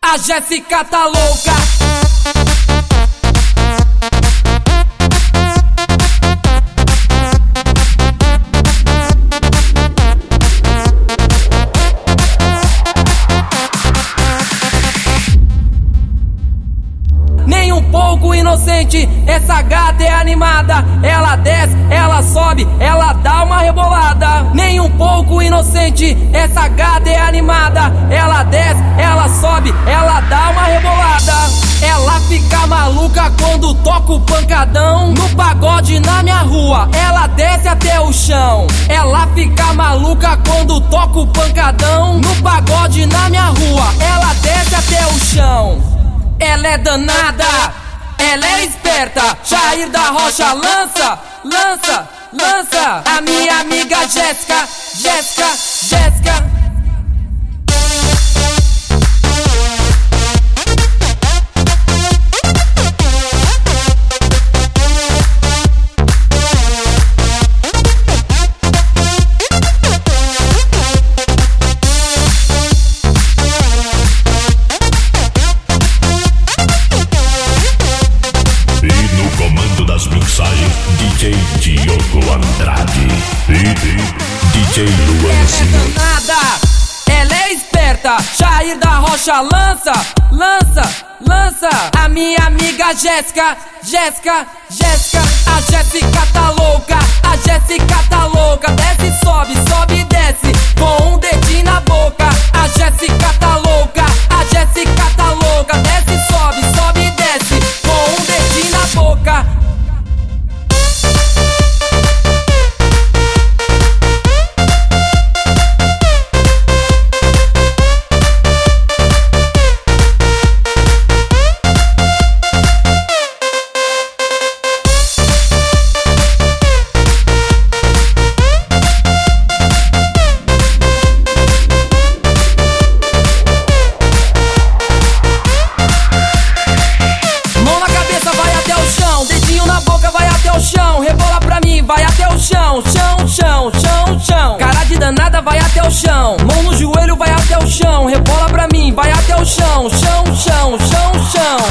A Jéssica tá louca. Nem um pouco inocente, essa gata é animada. Ela desce, ela sobe, ela dá uma rebolada. Nem um pouco inocente, essa gata é animada. Ela desce, ela sobe, ela dá uma rebolada. Ela fica maluca quando toca o pancadão. No pagode na minha rua, ela desce até o chão. Ela fica maluca quando toca o pancadão. No pagode na minha rua, ela desce até o chão. Ela é danada, ela é esperta. Jair da Rocha lança, lança, lança. A minha amiga Jéssica, Jéssica, Jéssica. DJ Diogo Andrade e DJ Luanzinho. Ela é danada, ela é esperta. Jair da Rocha lança, lança, lança. A minha amiga Jéssica, Jéssica, Jéssica. A Jéssica tá louca, a Jéssica tá louca. Desce, sobe, sobe e desce com um dedinho na boca. A Jéssica tá louca, a Jéssica tá louca. Desce, sobe, sobe e desce com um dedinho na boca. Vai até o chão, chão, chão, chão, chão. Cara de danada vai até o chão. Mão no joelho vai até o chão. Rebola pra mim, vai até o chão, chão, chão, chão, chão.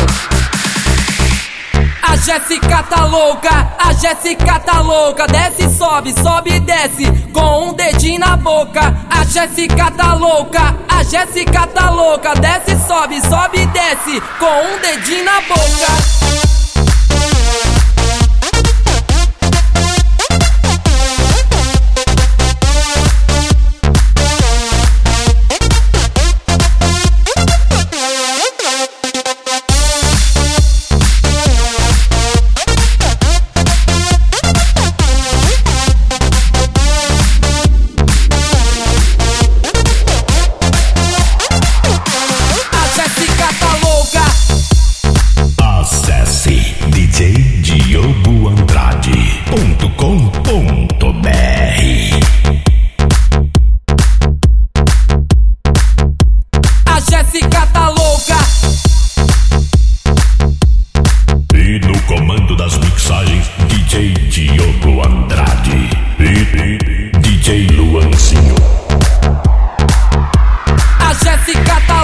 A Jéssica tá louca, a Jéssica tá louca. Desce, sobe, sobe e desce com um dedinho na boca. A Jéssica tá louca, a Jéssica tá louca. Desce, sobe, sobe e desce com um dedinho na boca. Jéssica tá louca. E no comando das mixagens, DJ Diogo Andrade e DJ Luanzinho. A Jéssica tá